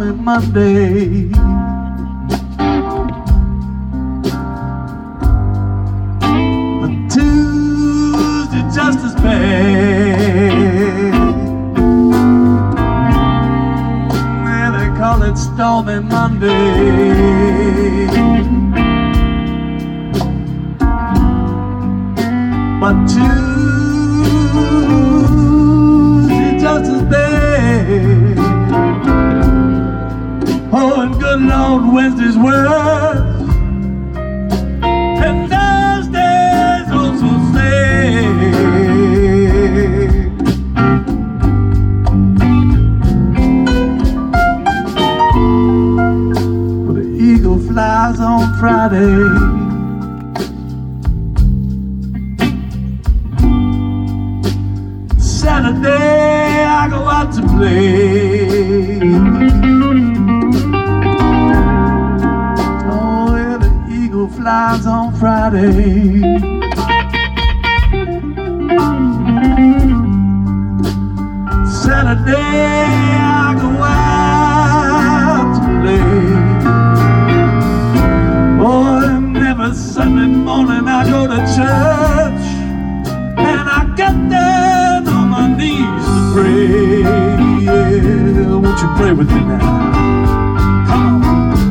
stormy Monday. But Tuesday just as bad. Yeah, they call it stormy Monday. But Tuesday just as bad. Oh, and good Lord, Wednesday's worse, and Thursday's also sad. But the eagle flies on Friday. Saturday I go out to play. Oh, yeah, the eagle flies on Friday. Saturday I go out to play. Oh, and every Sunday morning I go to church, and I get there on my knees to pray. Yeah, won't you pray with me now? Come on.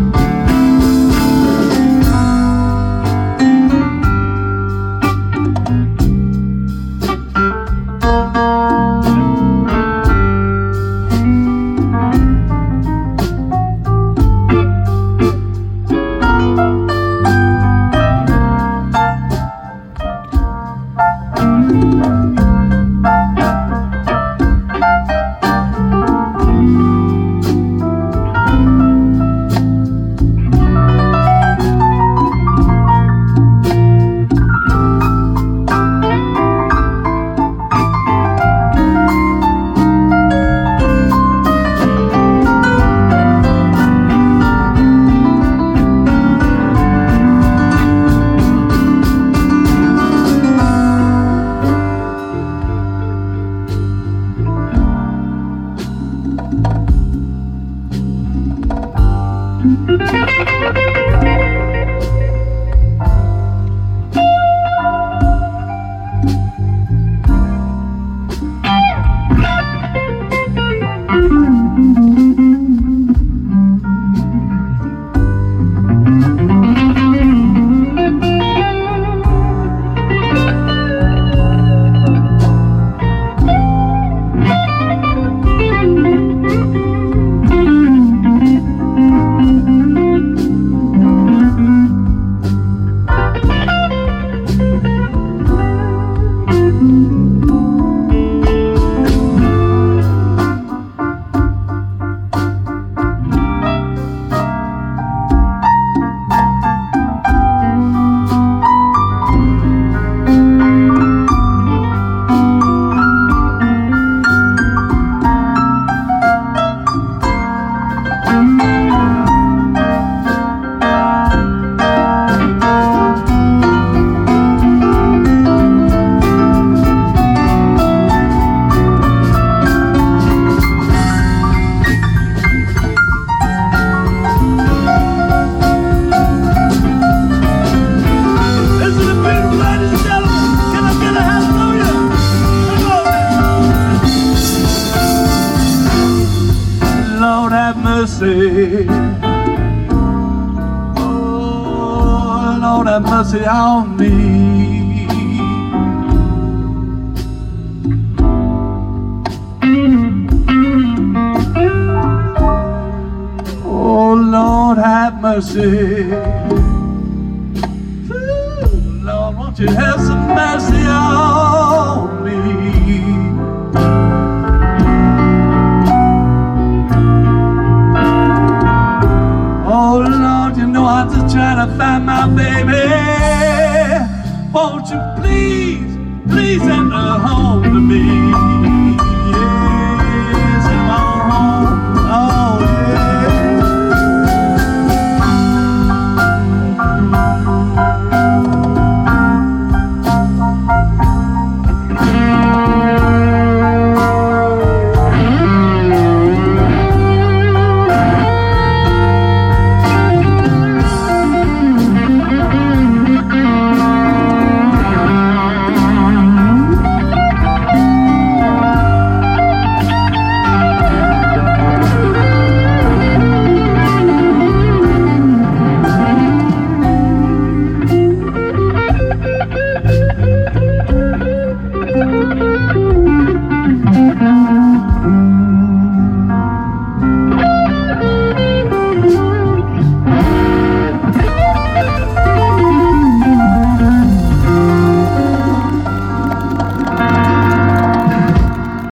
Oh, Lord have mercy on me. Oh, Lord have mercy. Ooh, Lord, won't you have some mercy on me?